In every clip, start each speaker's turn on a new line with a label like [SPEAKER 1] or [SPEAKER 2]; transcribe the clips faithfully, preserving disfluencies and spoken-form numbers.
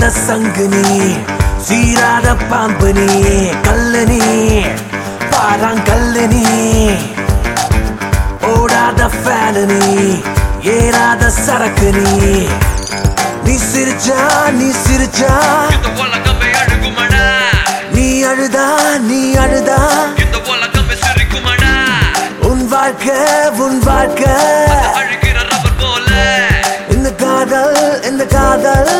[SPEAKER 1] ஊதாத சங்குனி சீராத பாம்பனி கல்லனி பாறாங்கல்லனி ஓடாத ஃபேனனி ஏறாத சரக்குனி நீ சிரிச்சா நீ சிரிச்சா
[SPEAKER 2] இந்த உலகமே அழுகுமடா
[SPEAKER 1] நீ அழுதா நீ அழுதா
[SPEAKER 2] இந்த உலகமே சிரிக்குமடா
[SPEAKER 1] உன் வாழ்க்கை உன் வாழ்க்கை
[SPEAKER 2] அழுகிற ரப்பர் போல
[SPEAKER 1] இந்த காதல் இந்த காதல்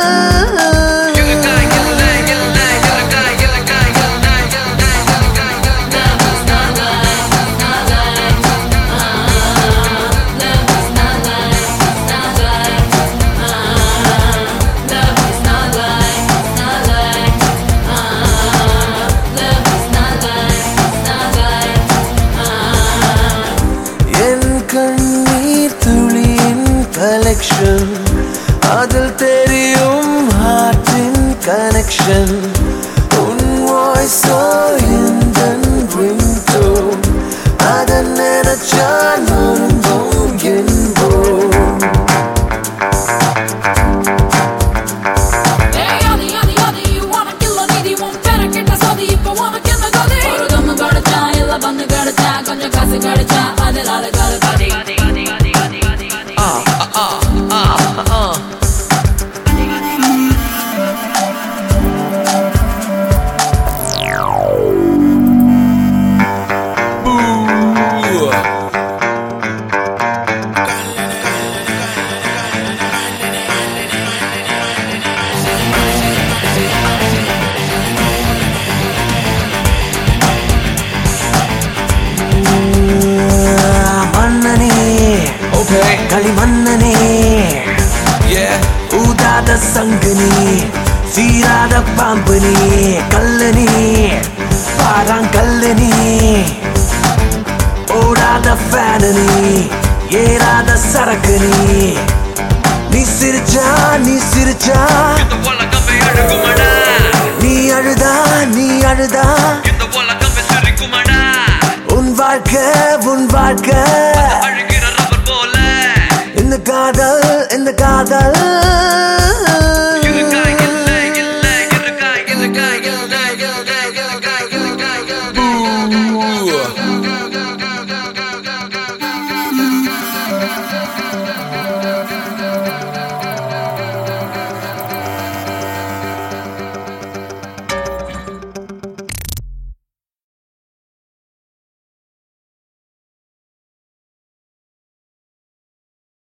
[SPEAKER 1] collection அதில் தெரியும் ஹார்ட்டின் கனெக்ஷன் உன் வாய்ஸோ இந்த ரிங்டோன் அதை நினைச்சா நொறுங்கும் என்போம்
[SPEAKER 3] கொஞ்சம் காசு கிடைச்சா அதனால காலி
[SPEAKER 1] களிமண்ணனே ஊதாத சங்குனி சீராத பாம்பனி கல்லனி பாறாங்கல்லனி ஓடாத ஃபேனனி ஏறாத சரக்குனி நீ சிரிச்சா நீ சிரிச்சா
[SPEAKER 2] இந்த உலகமே அழுகுமடா
[SPEAKER 1] நீ அழுதா நீ அழுதா
[SPEAKER 2] இந்த உலகமே சிரிக்குமடா
[SPEAKER 1] உன் வாழ்க்கை உன் வாழ்க்கை
[SPEAKER 2] அழுகிற ரப்பர் போல
[SPEAKER 1] இந்த காதல் இந்த காதல்